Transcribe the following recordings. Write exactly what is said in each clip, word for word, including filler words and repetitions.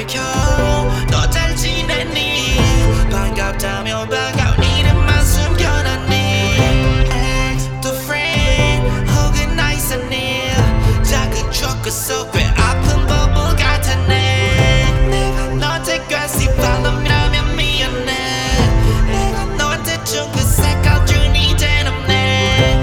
밝혀 너 잘 지냈니 반갑다며 반가운 이름만 숨겨놨니 Ex to friend 혹은 nice and near 작은 추억 속에 아픈 버블 같았네 내가 너한테 가시 발음이라면 미안해 내가 너한테 준 그 색깔 준이 된 없네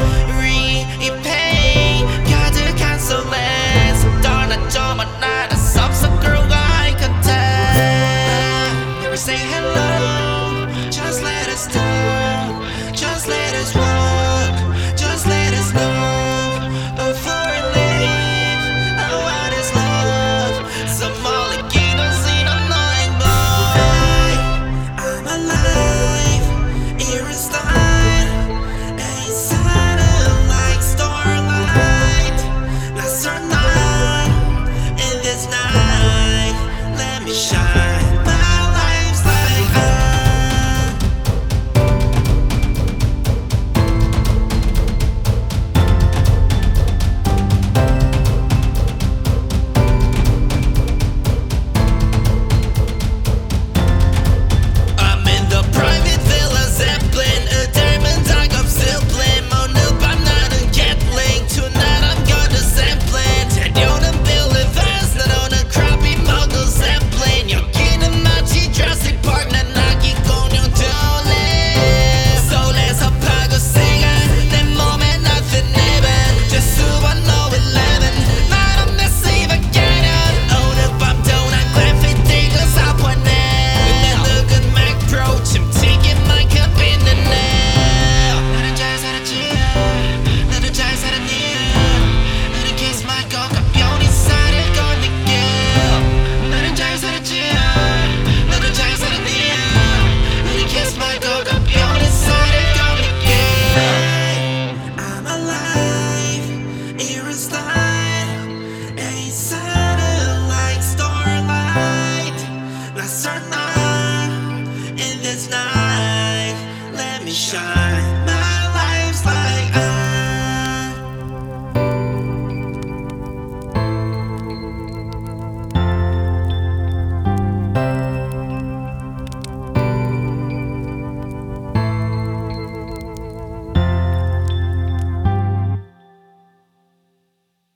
Repay 가득한 설레서 떠났죠만 나는 섭섭 girl과 eye contact Never say hello Just let us talk Just let us walk Just let us know Before we leave What is love 서 멀리기는 지난 너의 boy I'm alive Here is time Inside of like starlight 낯선 night In this night Let me shine My life's like ah I'm in the private villa Zeppelin A diamond dog of Zeppelin 오늘 밤 나는 Gatling Tonight I'm gonna Zeppelin 데려오는 Bill Evans 난 오늘 crappie 먹을 Zeppelin 여기는 마치 Jurassic Park 난 아기 공룡 돌래 서울에서 파고 시간 내 몸에 nothing even just one oh eleven 말 없네 씹어가려 오늘 밤도 난 graphic 들고 사포네 내 늙은 Mac Pro 침튀기만큼 빛나네 나는 잘 살았지 나도 잘 살았니 나는 kiss 말고 가벼운 인사를 건넬게 나는 잘 살았지 나도 잘 살았니 나는 kiss 말고 가벼운 인사를 건넬게 I'm alive Here is light Inside of like starlight 낯선 night In this night Let me shine